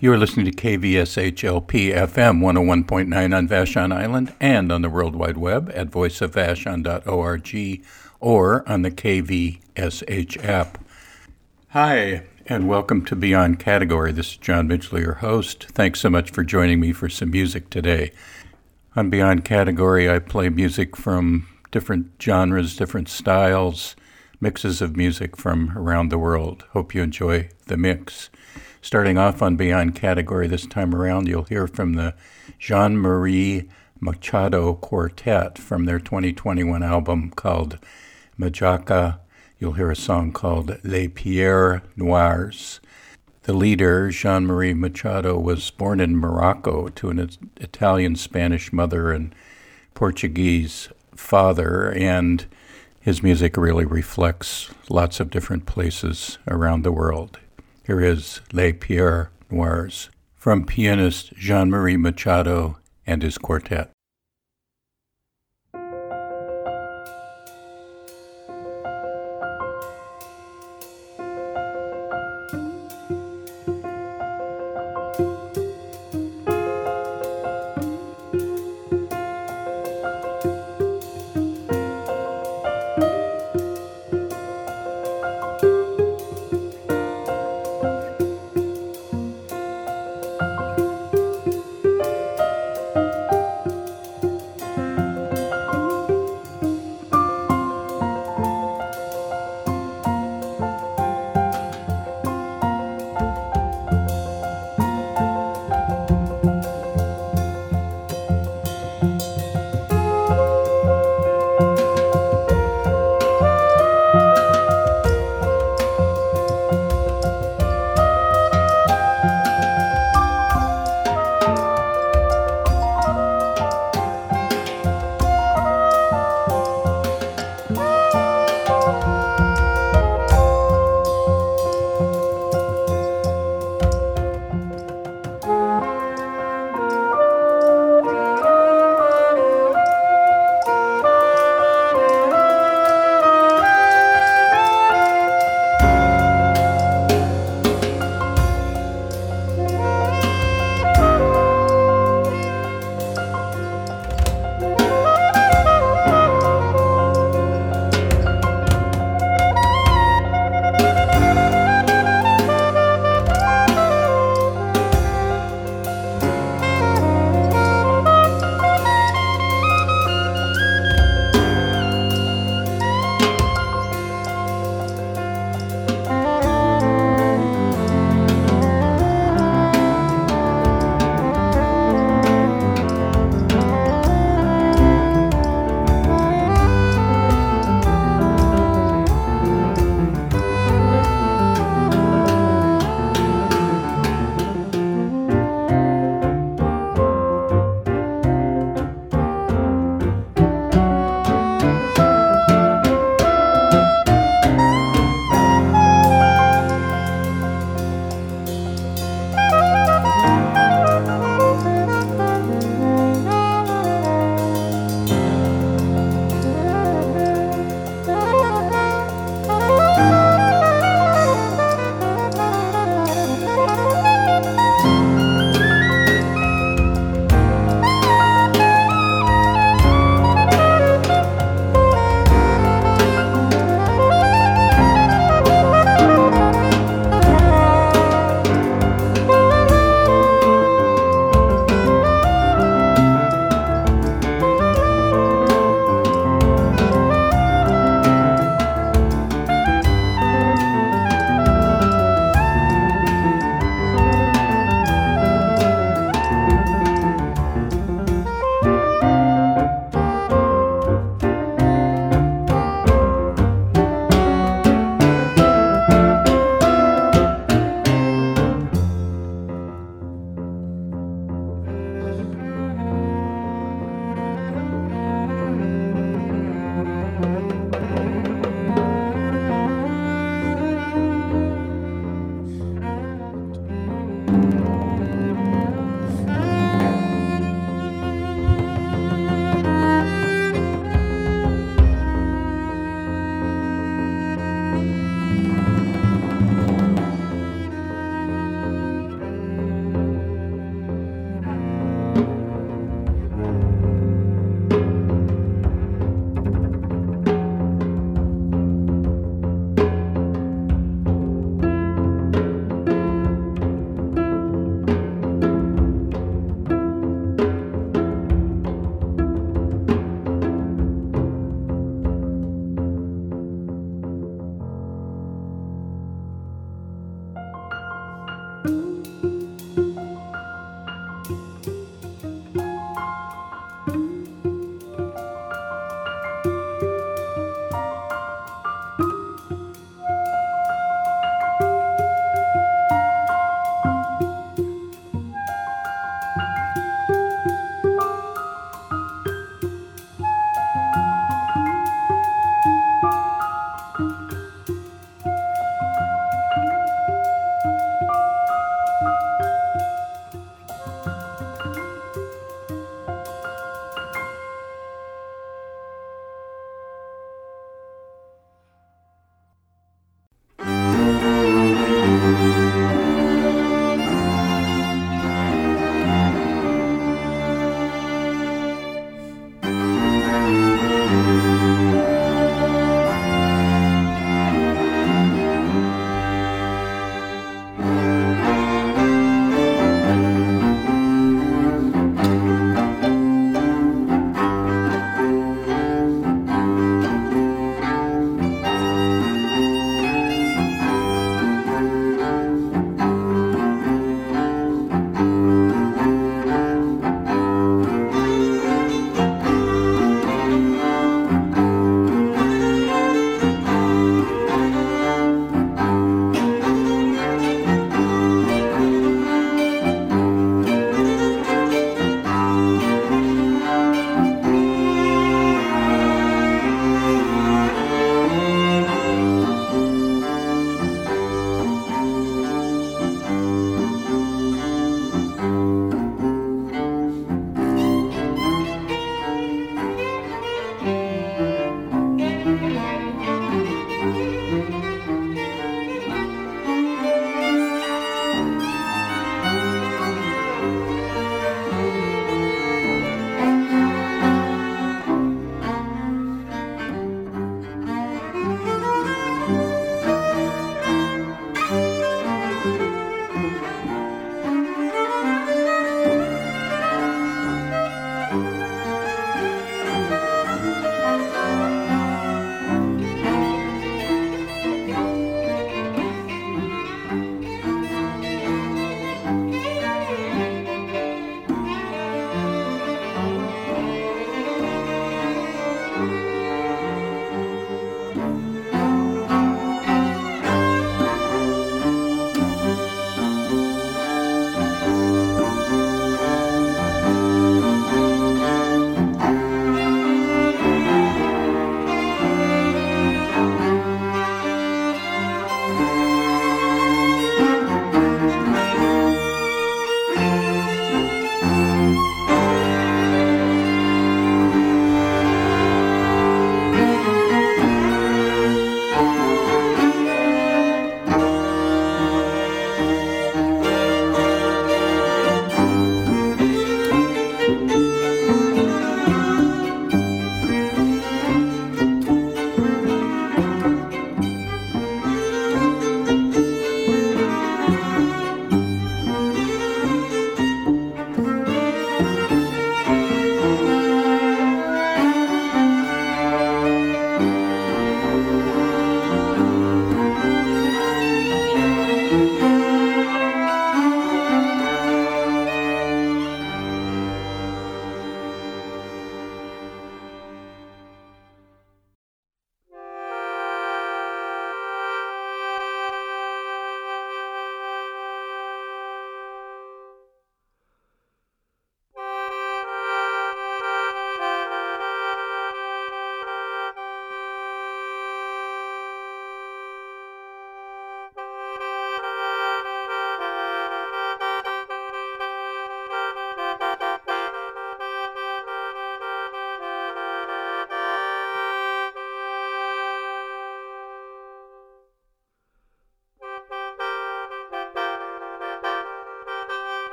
You are listening to KVSHLP FM 101.9 on Vashon Island and on the World Wide Web at voiceofvashon.org or on the KVSH app. Hi, and welcome to Beyond Category. This is John Mitchell, your host. Thanks so much for joining me for some music today. On Beyond Category, I play music from different genres, different styles, mixes of music from around the world. Hope you enjoy the mix. Starting off on Beyond Category this time around, you'll hear from the Jean-Marie Machado Quartet from their 2021 album called Majaka. You'll hear a song called Les Pierres Noires. The leader, Jean-Marie Machado, was born in Morocco to an Italian-Spanish mother and Portuguese father, and his music really reflects lots of different places around the world. Here is Les Pierres Noires from pianist Jean-Marie Machado and his quartet.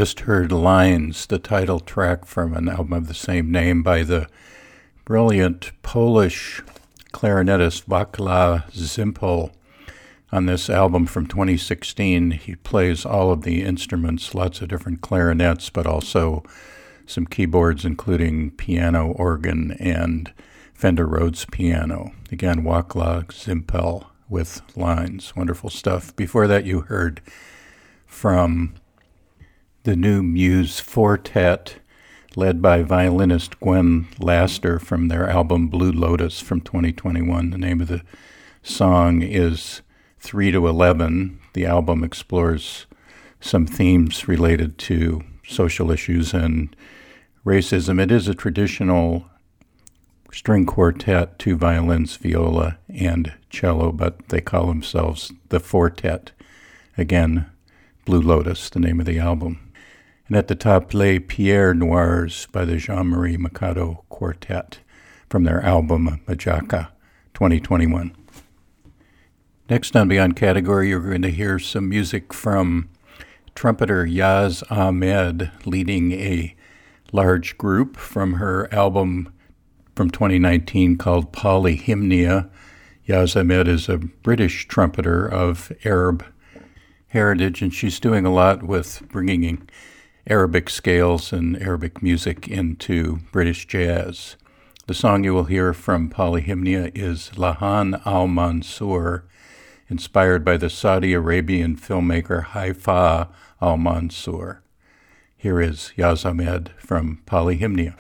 just heard Lines, the title track from an album of the same name by the brilliant Polish clarinetist Wacław Zimpel. On this album from 2016, he plays all of the instruments, lots of different clarinets, but also some keyboards, including piano, organ, and Fender Rhodes piano. Again, Wacław Zimpel with Lines. Wonderful stuff. Before that, you heard from the new Muse Quartet, led by violinist Gwen Laster from their album Blue Lotus from 2021. The name of the song is 3 to 11. The album explores some themes related to social issues and racism. It is a traditional string quartet, 2 violins, viola, and cello, but they call themselves the Quartet. Again, Blue Lotus, the name of the album. And at the top, Les Pierres Noires by the Jean-Marie Mikado Quartet from their album Majaka 2021. Next on Beyond Category, you're going to hear some music from trumpeter Yaz Ahmed leading a large group from her album from 2019 called Polyhymnia. Yaz Ahmed is a British trumpeter of Arab heritage, and she's doing a lot with bringing Arabic scales and Arabic music into British jazz. The song you will hear from Polyhymnia is Lahan al-Mansour, inspired by the Saudi Arabian filmmaker Haifa al-Mansour. Here is Yaz Ahmed from Polyhymnia.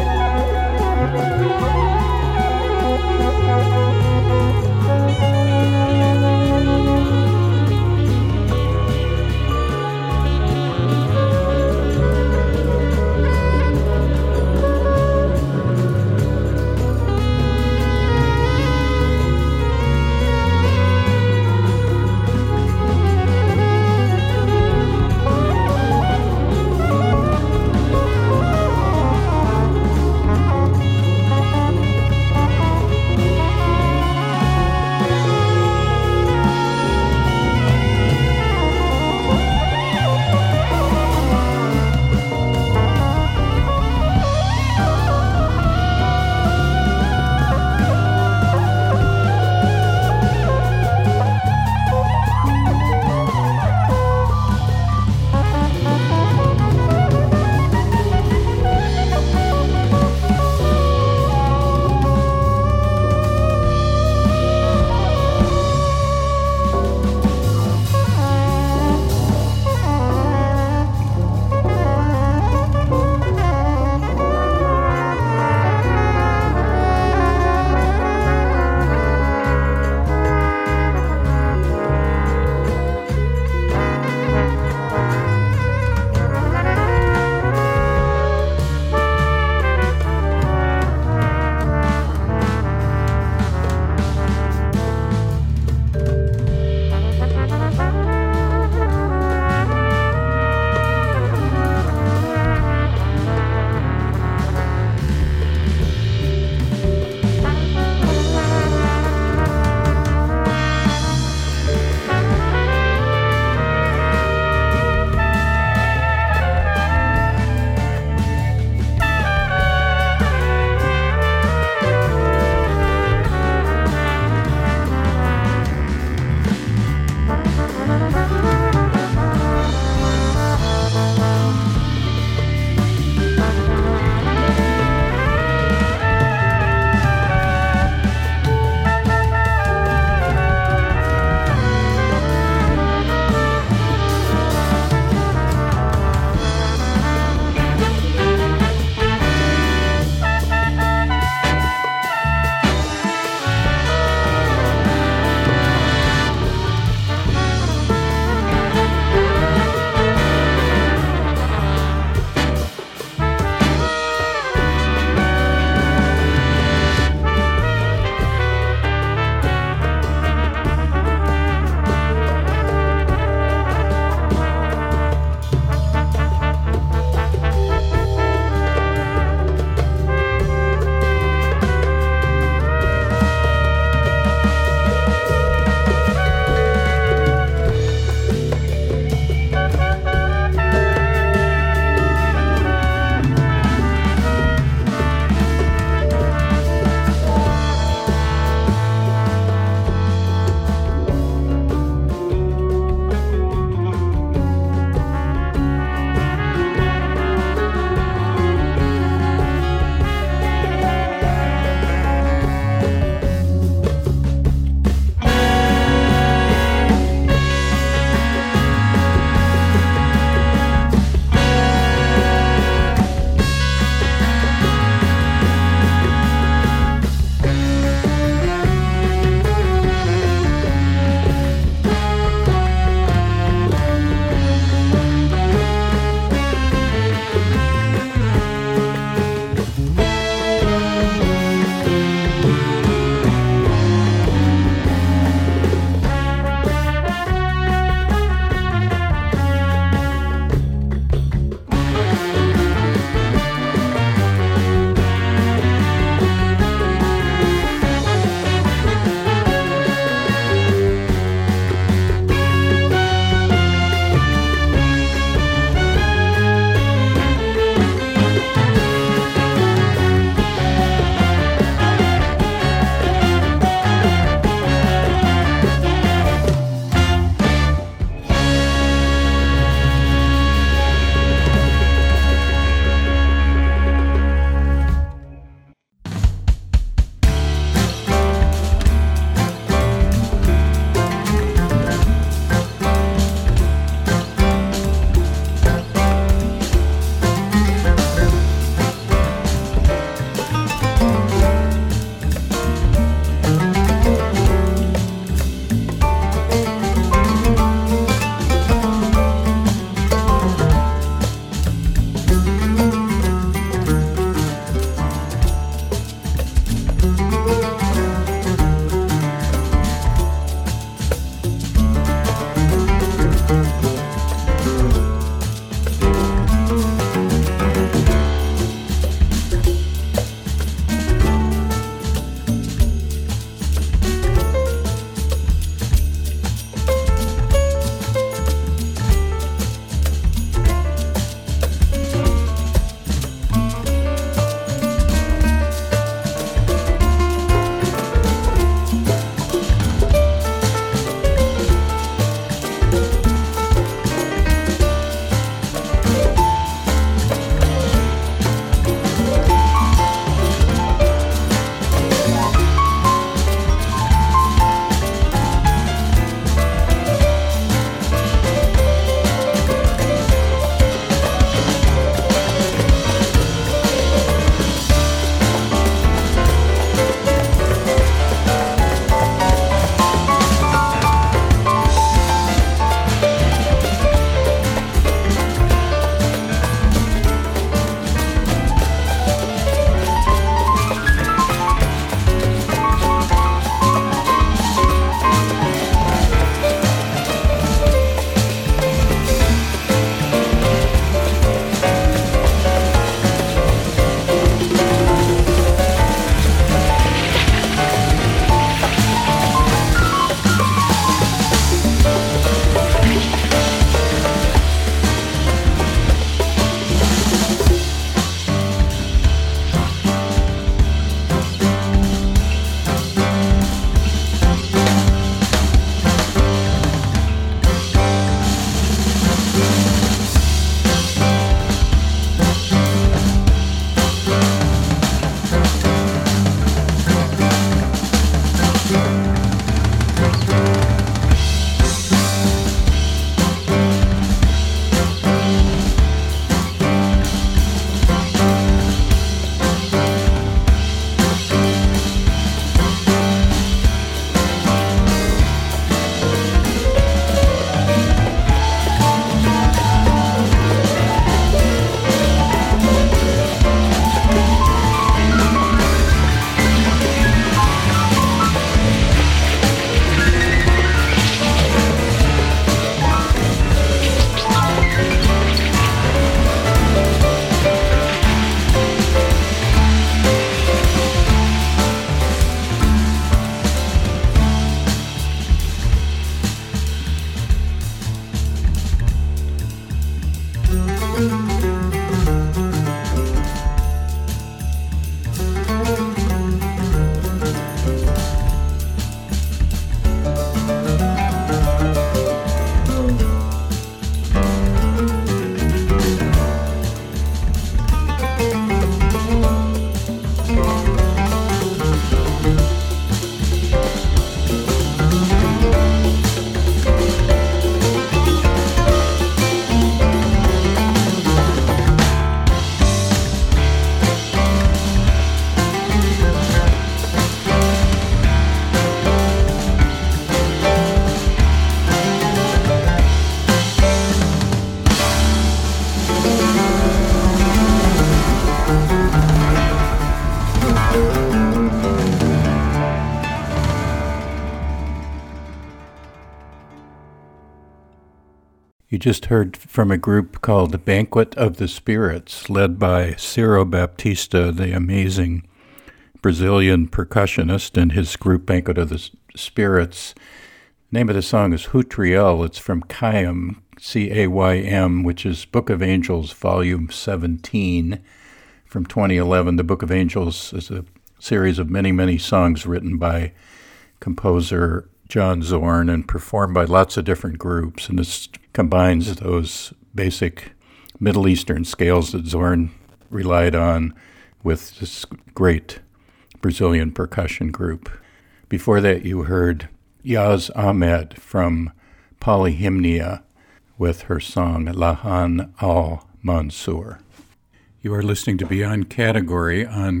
You just heard from a group called the Banquet of the Spirits, led by Ciro Baptista, the amazing Brazilian percussionist, and his group Banquet of the Spirits. The name of the song is Hutriel. It's from Caym, Caym, which is Book of Angels, Volume 17 from 2011. The Book of Angels is a series of many, many songs written by composer John Zorn and performed by lots of different groups. And this combines those basic Middle Eastern scales that Zorn relied on with this great Brazilian percussion group. Before that, you heard Yaz Ahmed from Polyhymnia with her song Lahan al-Mansur. You are listening to Beyond Category on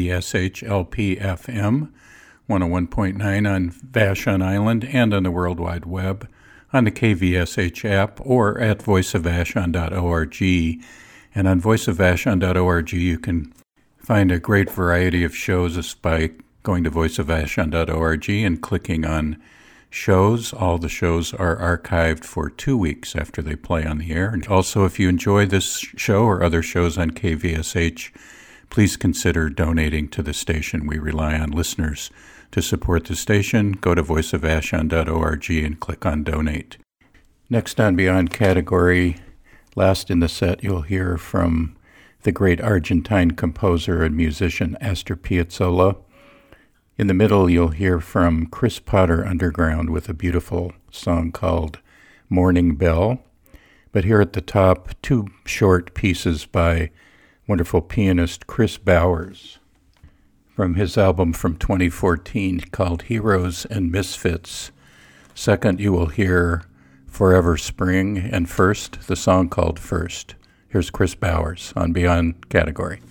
KVSH-LP-FM, 101.9 on Vashon Island and on the World Wide Web, on the KVSH app, or at voiceofvashon.org. And on voiceofvashon.org, you can find a great variety of shows just by going to voiceofvashon.org and clicking on shows. All the shows are archived for 2 weeks after they play on the air. And also, if you enjoy this show or other shows on KVSH, please consider donating to the station. We rely on listeners to support the station. Go to voiceofvashon.org and click on Donate. Next on Beyond Category, last in the set, you'll hear from the great Argentine composer and musician Astor Piazzolla. In the middle, you'll hear from Chris Potter Underground with a beautiful song called Morning Bell. But here at the top, two short pieces by wonderful pianist Chris Bowers from his album from 2014 called Heroes and Misfits. Second, you will hear Forever Spring, and first, the song called First. Here's Chris Bowers on Beyond Category.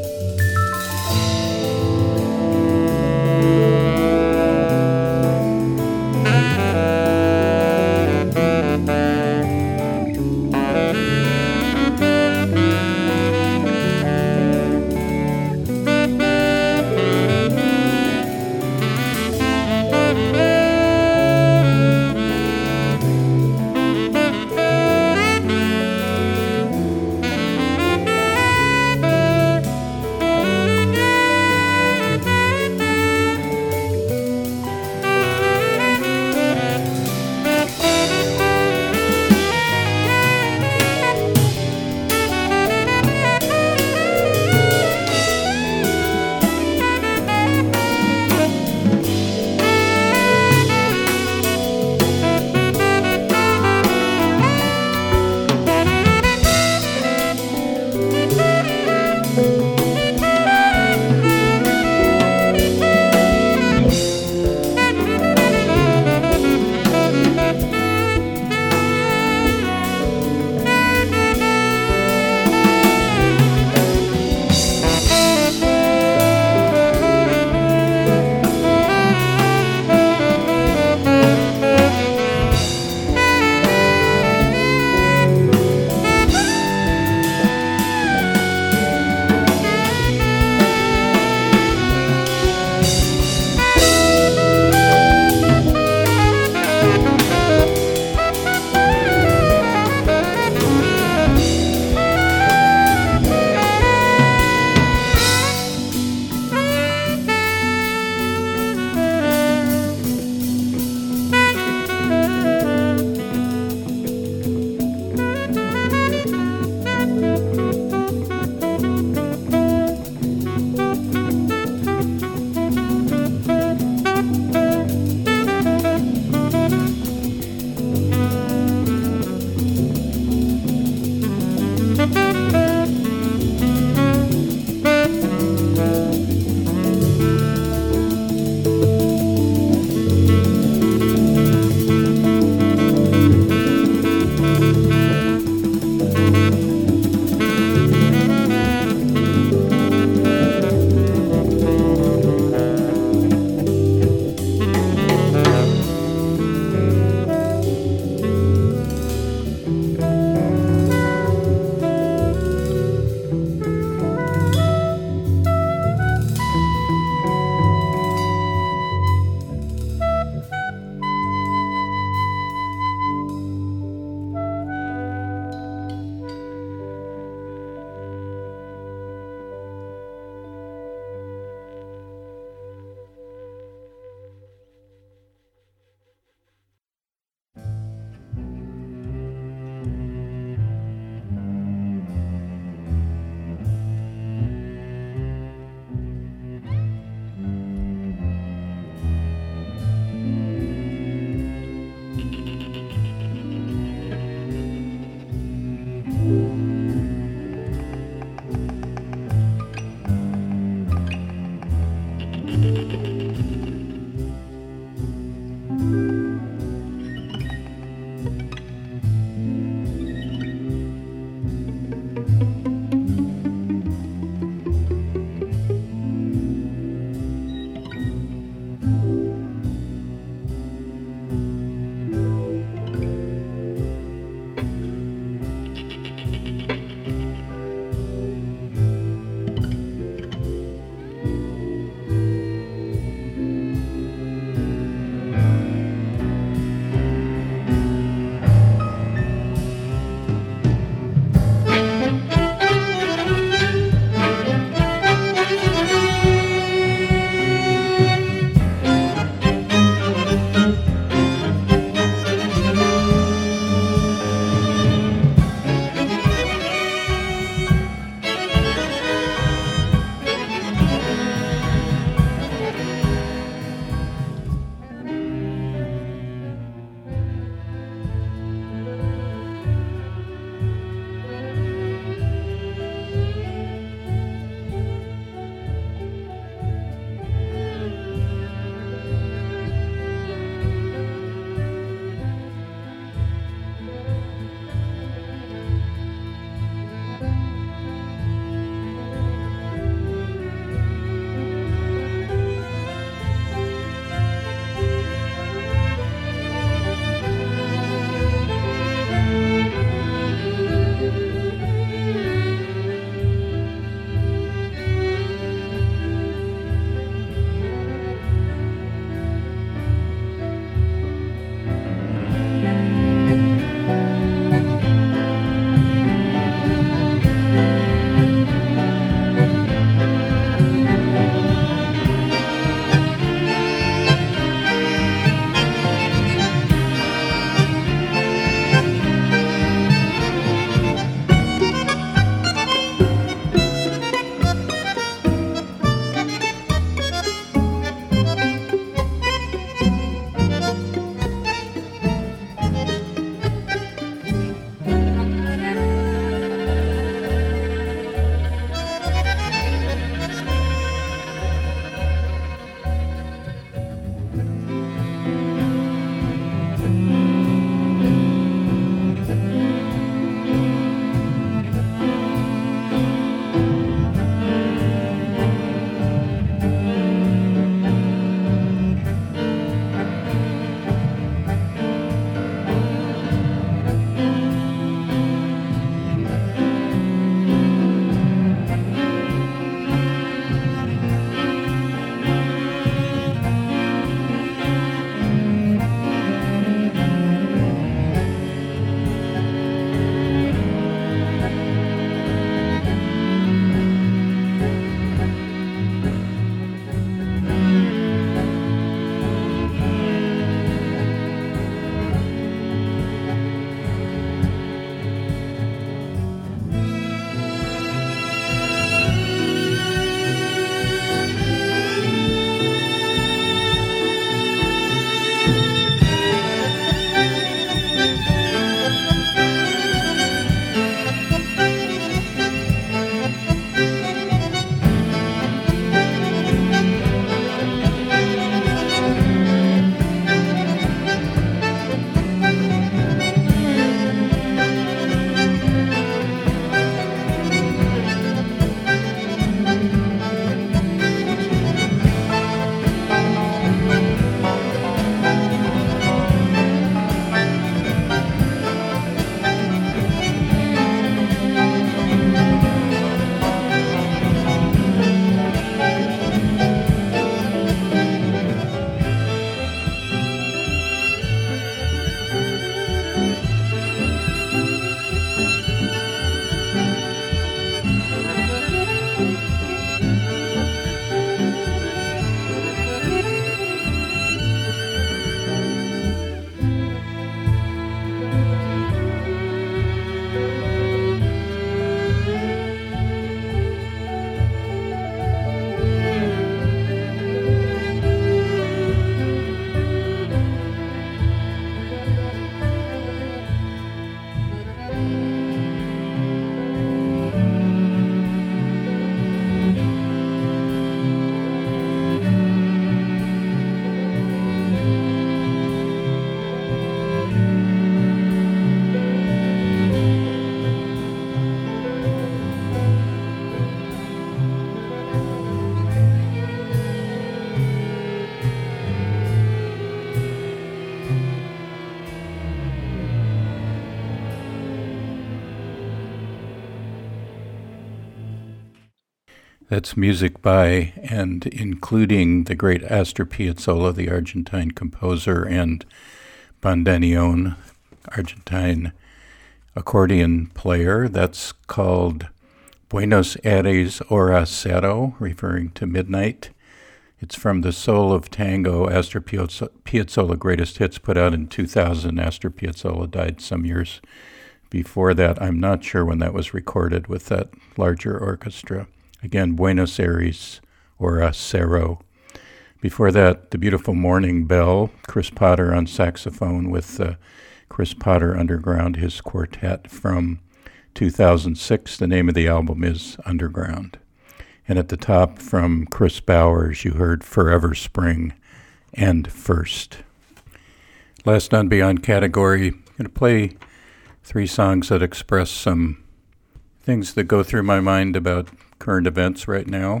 That's music by and including the great Astor Piazzolla, the Argentine composer and bandoneon, Argentine accordion player. That's called Buenos Aires Hora Cero, referring to midnight. It's from the Soul of Tango, Astor Piazzolla Greatest Hits, put out in 2000. Astor Piazzolla died some years before that. I'm not sure when that was recorded with that larger orchestra. Again, Buenos Aires Hora Cero. Before that, the beautiful Morning Bell, Chris Potter on saxophone with Chris Potter Underground, his quartet from 2006. The name of the album is Underground. And at the top from Chris Bowers, you heard Forever Spring and First. Last on Beyond category, I'm going to play 3 songs that express some things that go through my mind about current events right now.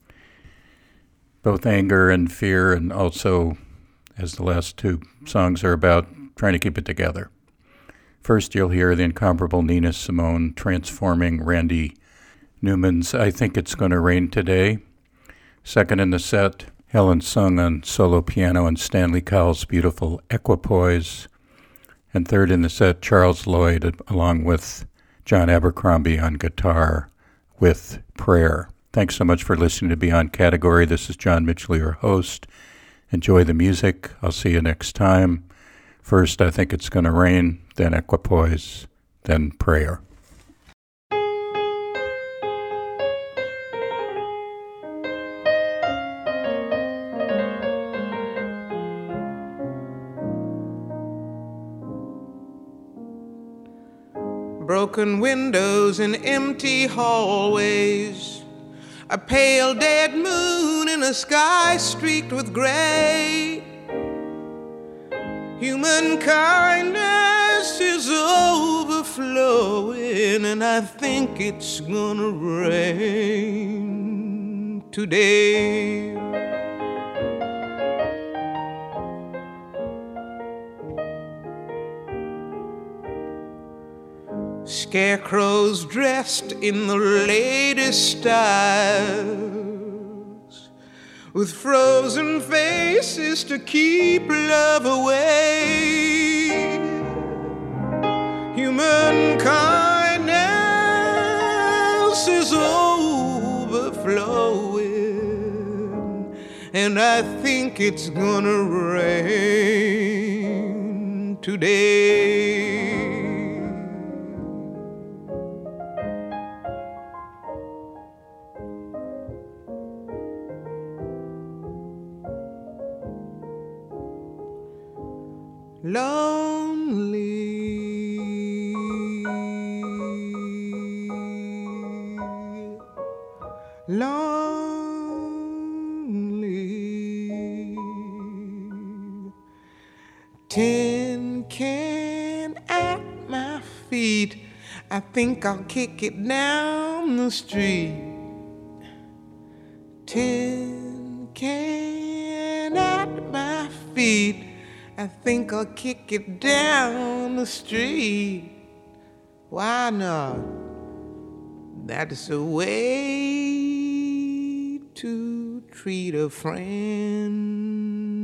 Both anger and fear, and also, as the last 2 songs are about, trying to keep it together. First, you'll hear the incomparable Nina Simone transforming Randy Newman's I Think It's Gonna Rain Today. Second in the set, Helen Sung on solo piano and Stanley Cowell's beautiful Equipoise. And third in the set, Charles Lloyd along with John Abercrombie on guitar with Prayer. Thanks so much for listening to Beyond Category. This is John Mitchell, your host. Enjoy the music. I'll see you next time. First, I Think It's Gonna Rain, then Equipoise, then Prayer. Broken windows and empty hallways, a pale dead moon in a sky streaked with gray. Human kindness is overflowing, and I think it's gonna rain today. Scarecrows dressed in the latest styles, with frozen faces to keep love away. Human kindness is overflowing, and I think it's gonna rain today. Lonely, lonely, tin can at my feet, I think I'll kick it down the street. Tin can at my feet, I think I'll kick it down the street. Why not? That's a way to treat a friend.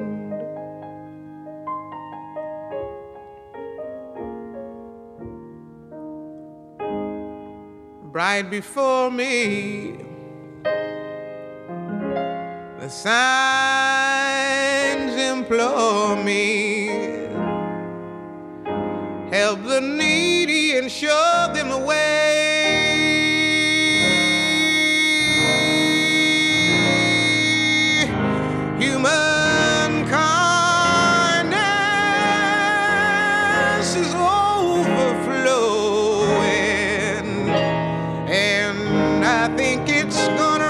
Right before me, the signs implore me, help the needy and show them the way. Human kindness is overflowing, and I think it's gonna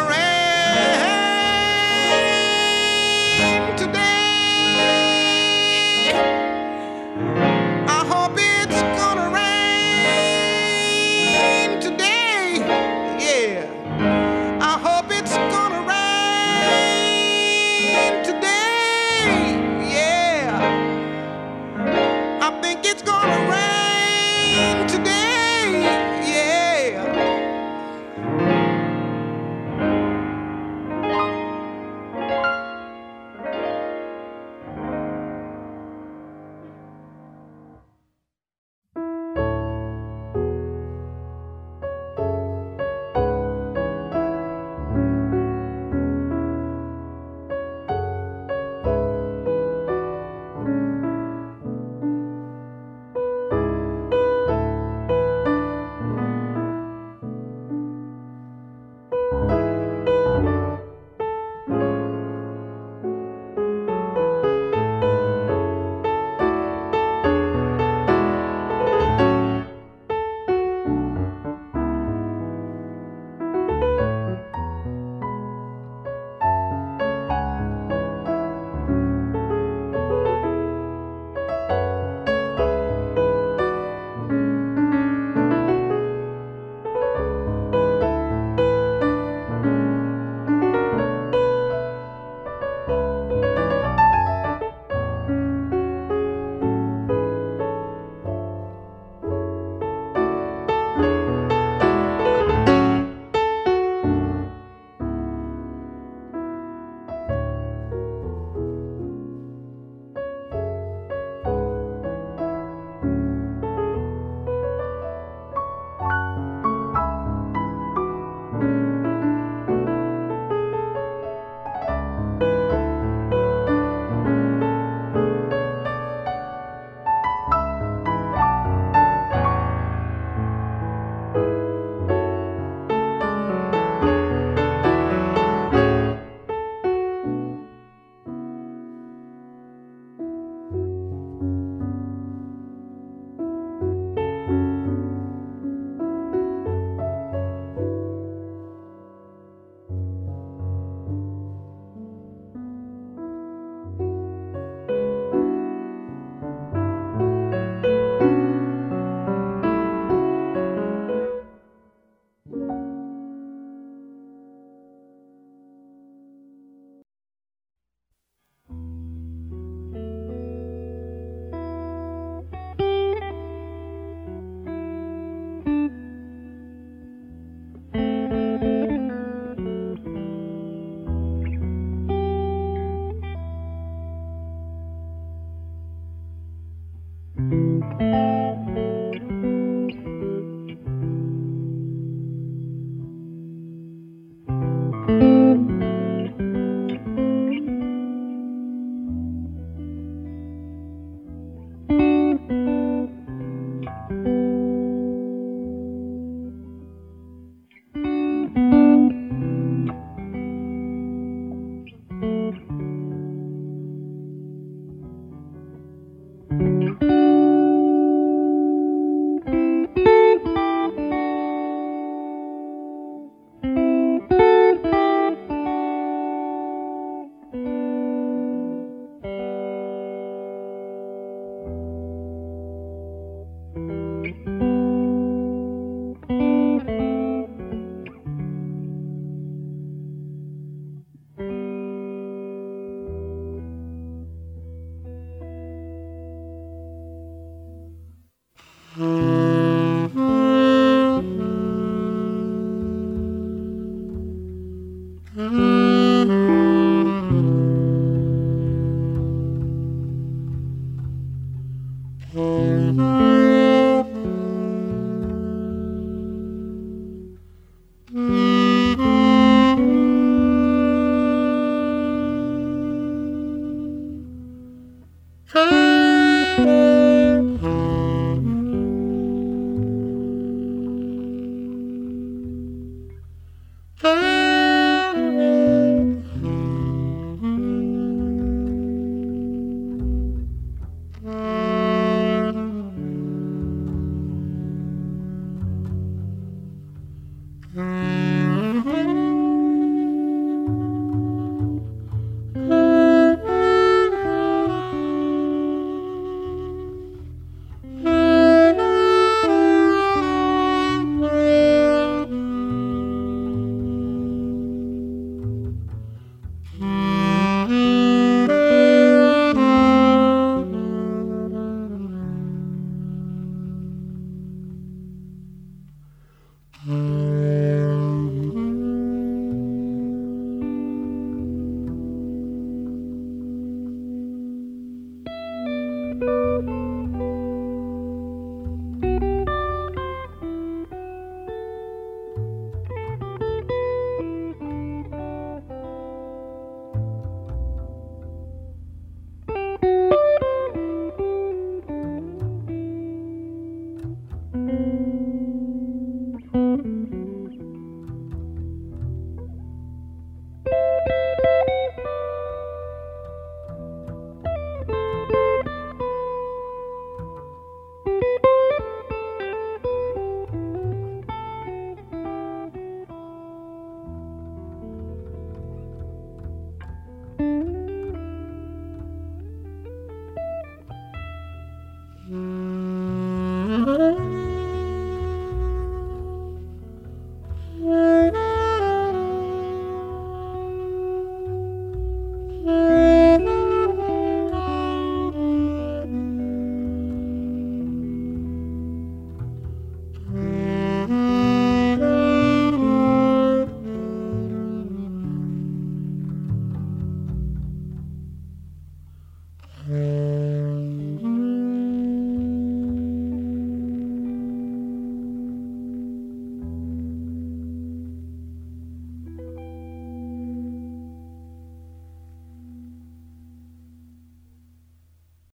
Hmm.